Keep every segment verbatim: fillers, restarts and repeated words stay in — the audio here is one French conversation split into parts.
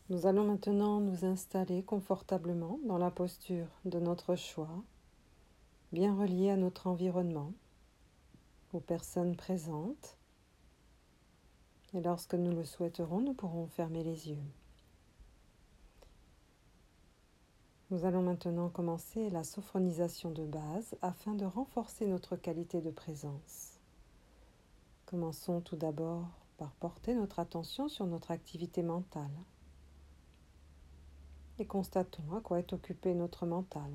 Nous allons maintenant nous installer confortablement dans la posture de notre choix, bien reliée à notre environnement, aux personnes présentes. Et lorsque nous le souhaiterons, nous pourrons fermer les yeux. Nous allons maintenant commencer la sophronisation de base afin de renforcer notre qualité de présence. Commençons tout d'abord par porter notre attention sur notre activité mentale et constatons à quoi est occupé notre mental.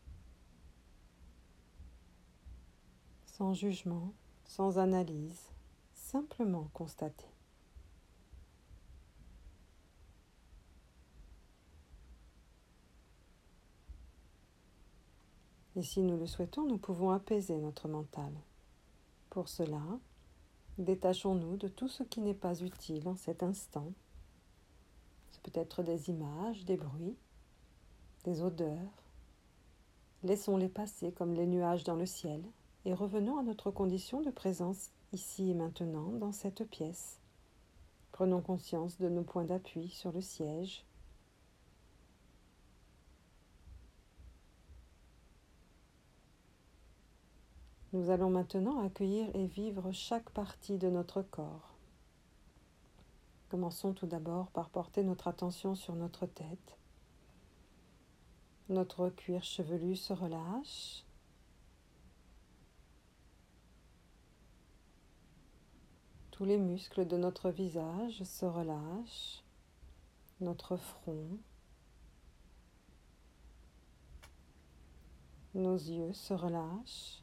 Sans jugement, sans analyse, simplement constater. Et si nous le souhaitons, nous pouvons apaiser notre mental. Pour cela, détachons-nous de tout ce qui n'est pas utile en cet instant. Ce peut être des images, des bruits, des odeurs. Laissons-les passer comme les nuages dans le ciel et revenons à notre condition de présence ici et maintenant dans cette pièce. Prenons conscience de nos points d'appui sur le siège. Nous allons maintenant accueillir et vivre chaque partie de notre corps. Commençons tout d'abord par porter notre attention sur notre tête. Notre cuir chevelu se relâche. Tous les muscles de notre visage se relâchent. Notre front. Nos yeux se relâchent.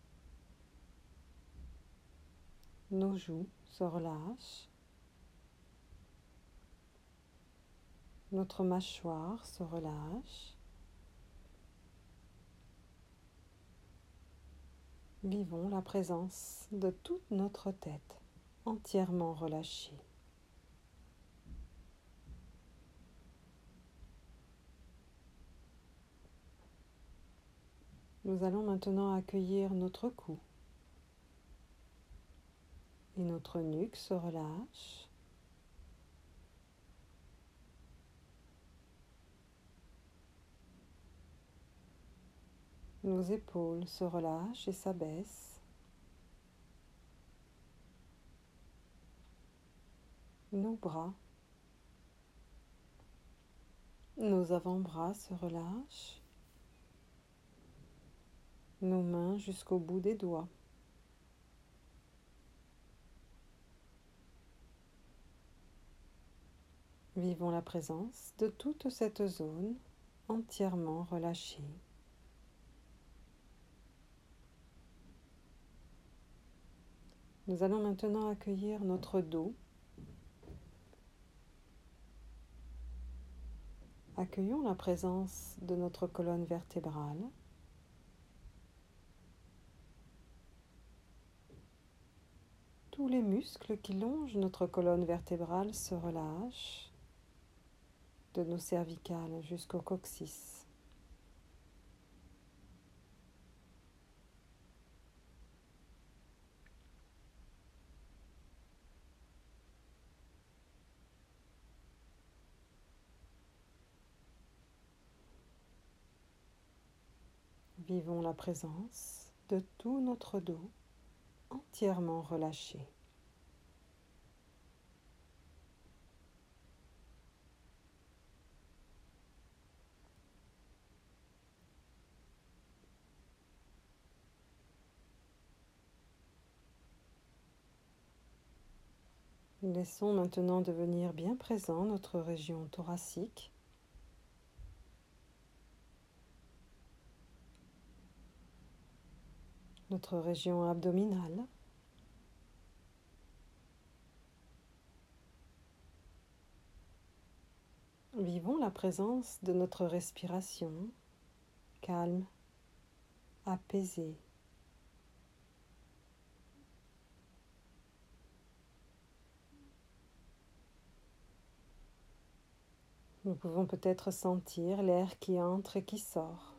Nos joues se relâchent. Notre mâchoire se relâche. Vivons la présence de toute notre tête entièrement relâchée. Nous allons maintenant accueillir notre cou. Et notre nuque se relâche. Nos épaules se relâchent et s'abaissent. Nos bras, nos avant-bras se relâchent. Nos mains jusqu'au bout des doigts. Vivons la présence de toute cette zone entièrement relâchée. Nous allons maintenant accueillir notre dos. Accueillons la présence de notre colonne vertébrale. Tous les muscles qui longent notre colonne vertébrale se relâchent, de nos cervicales jusqu'au coccyx. Vivons la présence de tout notre dos entièrement relâché. Laissons maintenant devenir bien présent notre région thoracique. Notre région abdominale. Vivons la présence de notre respiration, calme, apaisée. Nous pouvons peut-être sentir l'air qui entre et qui sort.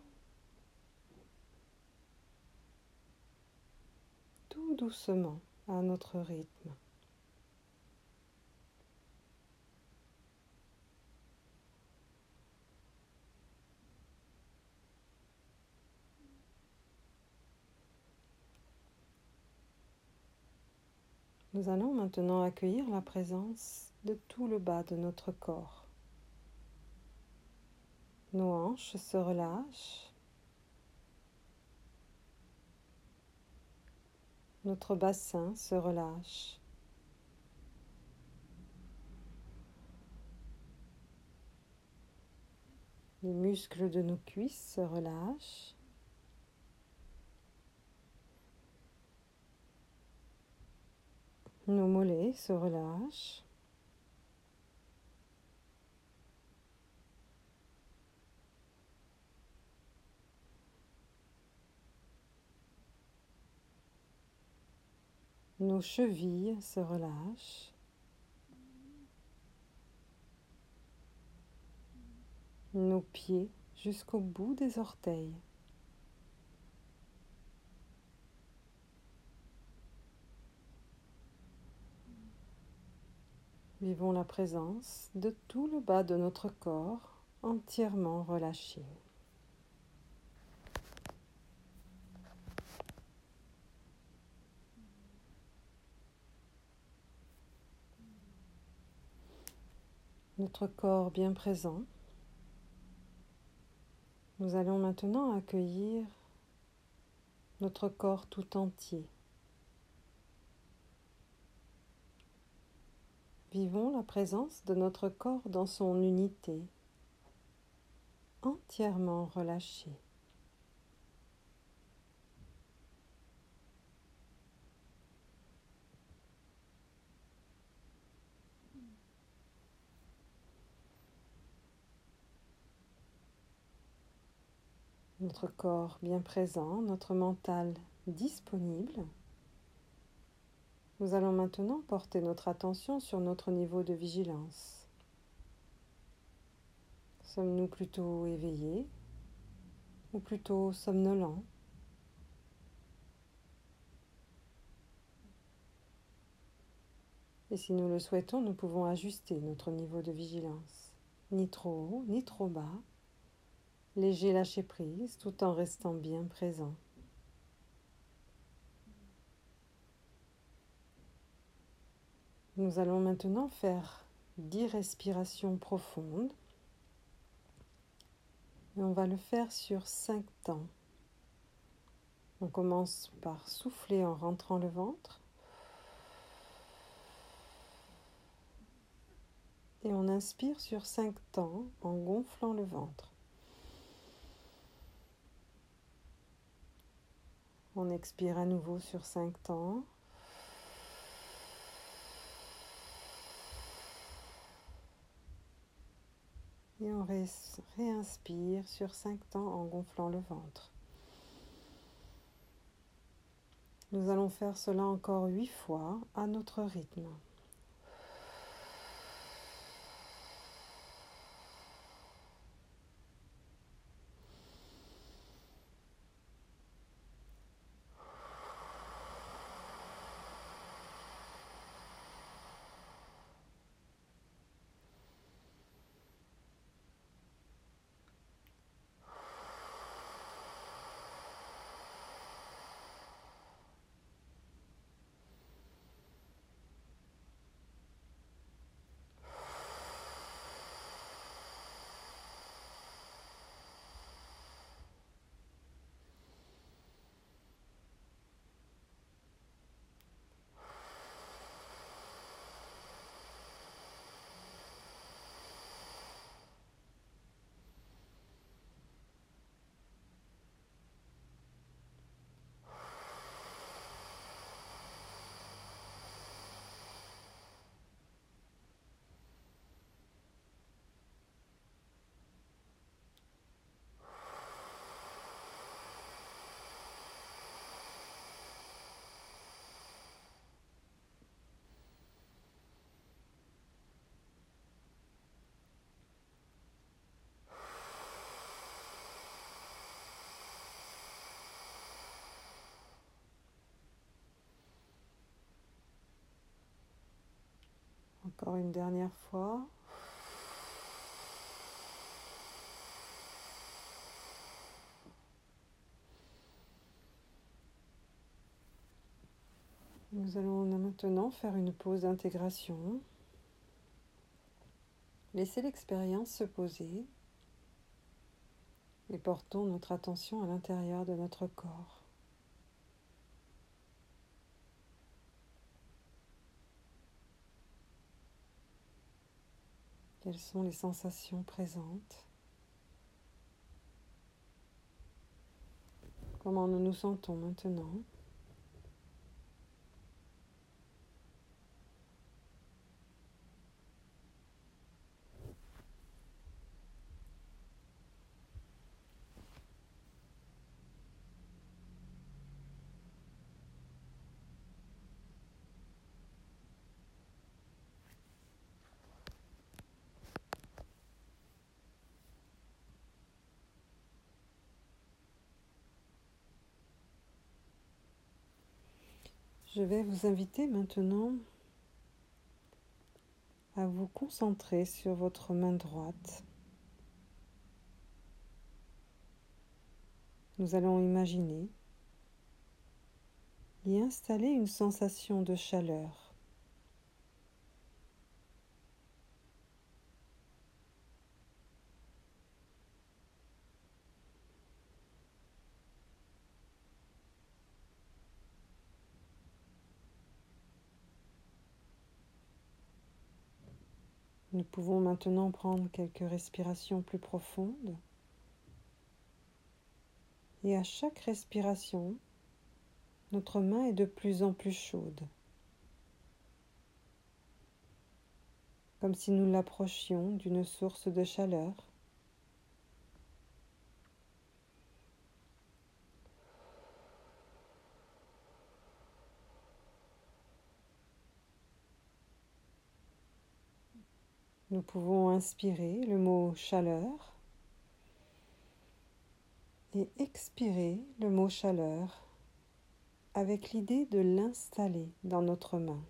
Tout doucement, à notre rythme. Nous allons maintenant accueillir la présence de tout le bas de notre corps. Nos hanches se relâchent. Notre bassin se relâche. Les muscles de nos cuisses se relâchent. Nos mollets se relâchent. Nos chevilles se relâchent. Nos pieds jusqu'au bout des orteils. Vivons la présence de tout le bas de notre corps entièrement relâché. Notre corps bien présent. Nous allons maintenant accueillir notre corps tout entier. Vivons la présence de notre corps dans son unité, entièrement relâché. Notre corps bien présent, notre mental disponible. Nous allons maintenant porter notre attention sur notre niveau de vigilance. Sommes-nous plutôt éveillés ou plutôt somnolents? Et si nous le souhaitons, nous pouvons ajuster notre niveau de vigilance. Ni trop haut, ni trop bas. Léger lâcher prise tout en restant bien présent. Nous allons maintenant faire dix respirations profondes. Et on va le faire sur cinq temps. On commence par souffler en rentrant le ventre. Et on inspire sur cinq temps en gonflant le ventre. On expire à nouveau sur cinq temps. Et on ré- réinspire sur cinq temps en gonflant le ventre. Nous allons faire cela encore huit fois à notre rythme. Encore une dernière fois. Nous allons maintenant faire une pause d'intégration. Laissez l'expérience se poser et portons notre attention à l'intérieur de notre corps. Quelles sont les sensations présentes? Comment nous nous sentons maintenant? Je vais vous inviter maintenant à vous concentrer sur votre main droite. Nous allons imaginer y installer une sensation de chaleur. Nous pouvons maintenant prendre quelques respirations plus profondes. Et à chaque respiration, notre main est de plus en plus chaude. Comme si nous l'approchions d'une source de chaleur. Nous pouvons inspirer le mot chaleur et expirer le mot chaleur avec l'idée de l'installer dans notre main.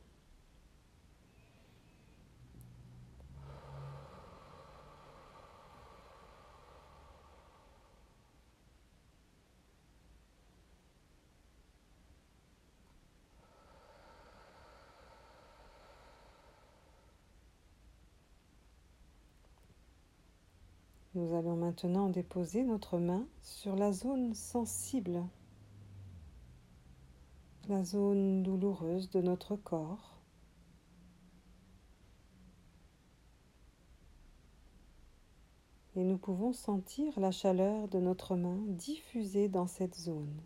Nous allons maintenant déposer notre main sur la zone sensible, la zone douloureuse de notre corps. Et nous pouvons sentir la chaleur de notre main diffuser dans cette zone.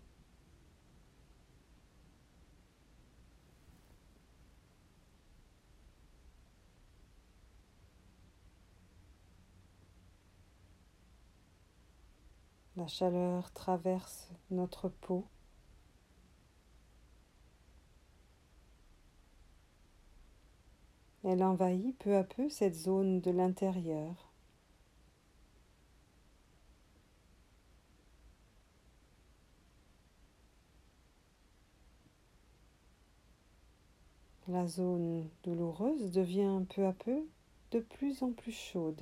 La chaleur traverse notre peau. Elle envahit peu à peu cette zone de l'intérieur. La zone douloureuse devient peu à peu de plus en plus chaude.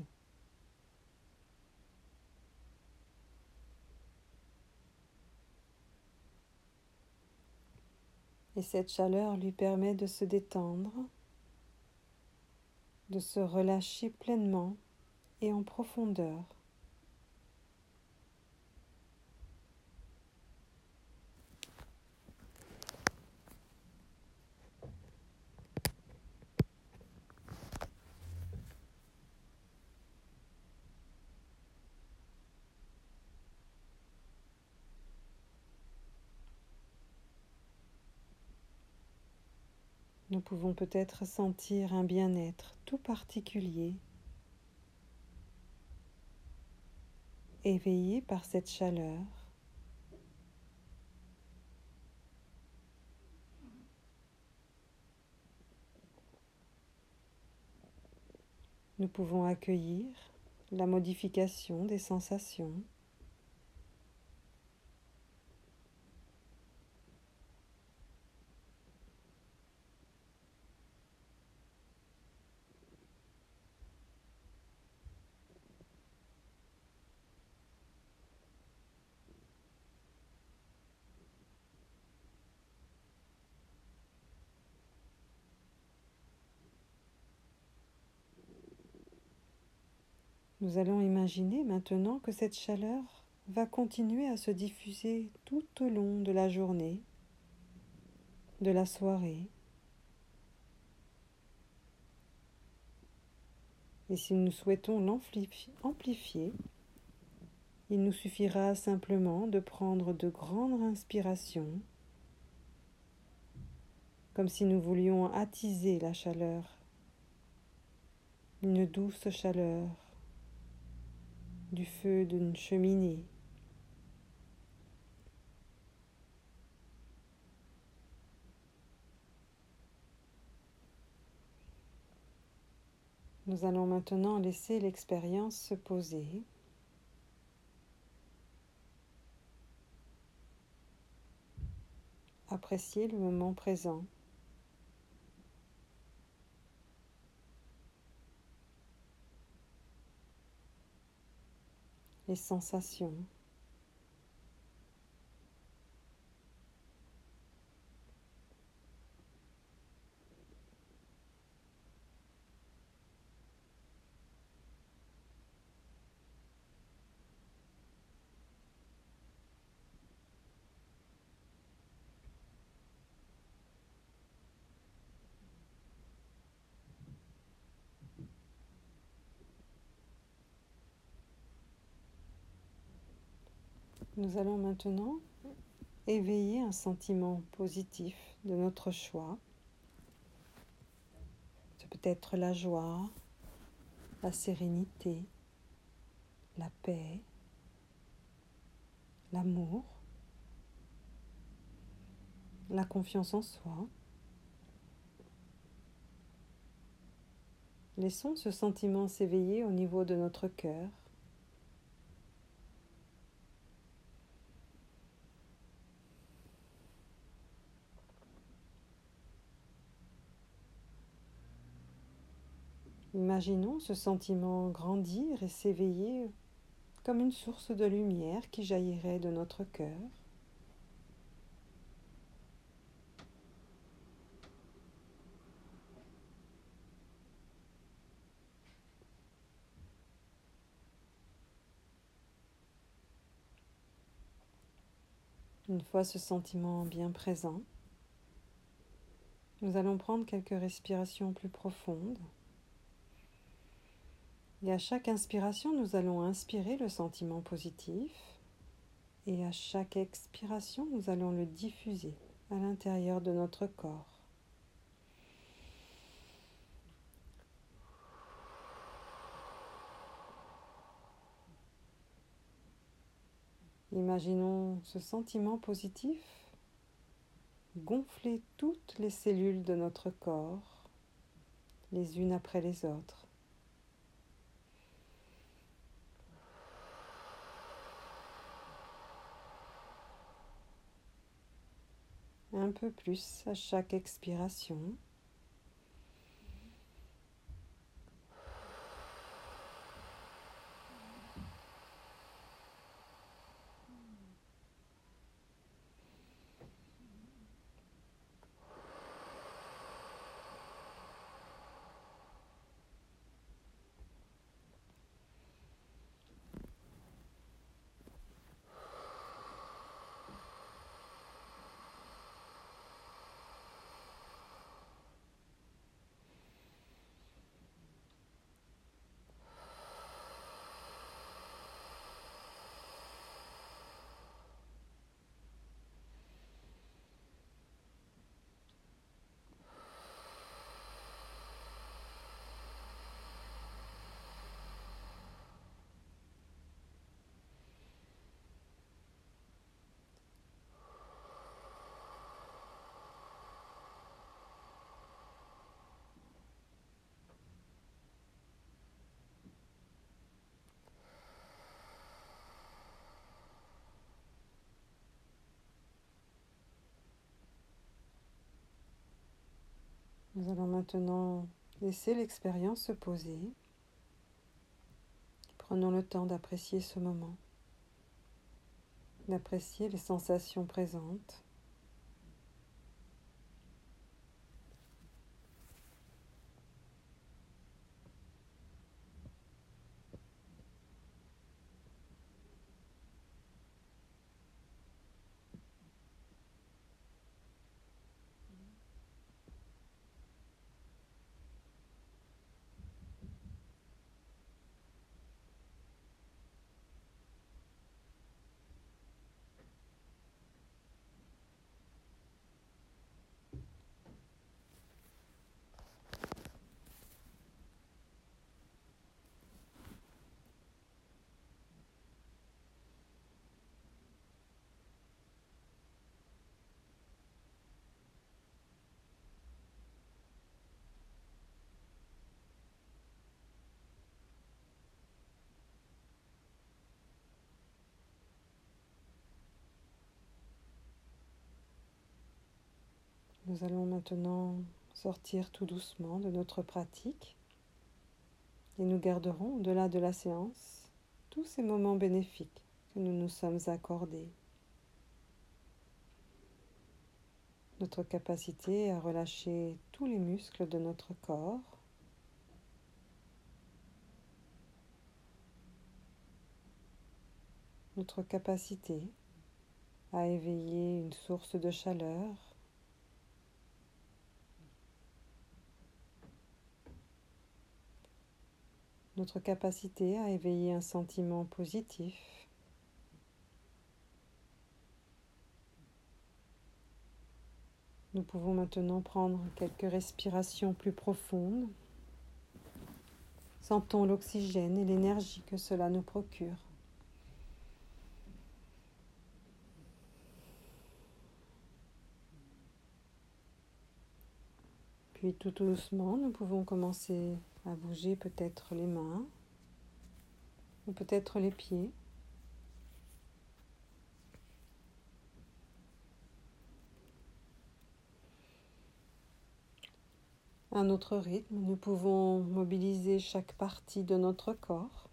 Et cette chaleur lui permet de se détendre, de se relâcher pleinement et en profondeur. Nous pouvons peut-être sentir un bien-être tout particulier, éveillé par cette chaleur. Nous pouvons accueillir la modification des sensations. Nous allons imaginer maintenant que cette chaleur va continuer à se diffuser tout au long de la journée, de la soirée. Et si nous souhaitons l'amplifier, il nous suffira simplement de prendre de grandes inspirations, comme si nous voulions attiser la chaleur, une douce chaleur du feu d'une cheminée. Nous allons maintenant laisser l'expérience se poser. Apprécier le moment présent. Les sensations. Nous allons maintenant éveiller un sentiment positif de notre choix. C'est peut-être la joie, la sérénité, la paix, l'amour, la confiance en soi. Laissons ce sentiment s'éveiller au niveau de notre cœur. Imaginons ce sentiment grandir et s'éveiller comme une source de lumière qui jaillirait de notre cœur. Une fois ce sentiment bien présent, nous allons prendre quelques respirations plus profondes. Et à chaque inspiration, nous allons inspirer le sentiment positif. Et à chaque expiration, nous allons le diffuser à l'intérieur de notre corps. Imaginons ce sentiment positif gonfler toutes les cellules de notre corps, les unes après les autres. Un peu plus à chaque expiration. Nous allons maintenant laisser l'expérience se poser. Prenons le temps d'apprécier ce moment, d'apprécier les sensations présentes. Nous allons maintenant sortir tout doucement de notre pratique et nous garderons au-delà de la séance tous ces moments bénéfiques que nous nous sommes accordés. Notre capacité à relâcher tous les muscles de notre corps, notre capacité à éveiller une source de chaleur, notre capacité à éveiller un sentiment positif, nous pouvons maintenant prendre quelques respirations plus profondes. Sentons l'oxygène et l'énergie que cela nous procure. Puis tout doucement, nous pouvons commencer à bouger peut-être les mains ou peut-être les pieds. À notre rythme, nous pouvons mobiliser chaque partie de notre corps.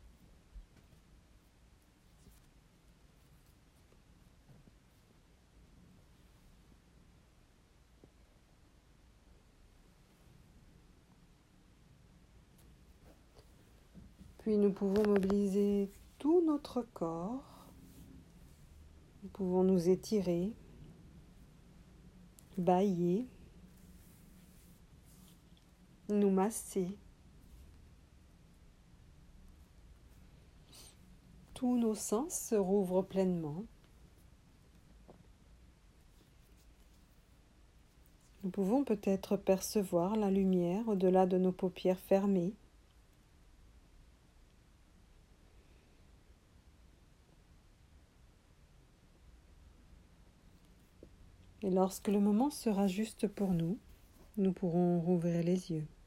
Puis nous pouvons mobiliser tout notre corps. Nous pouvons nous étirer, bâiller, nous masser. Tous nos sens se rouvrent pleinement. Nous pouvons peut-être percevoir la lumière au-delà de nos paupières fermées. Et lorsque le moment sera juste pour nous, nous pourrons rouvrir les yeux.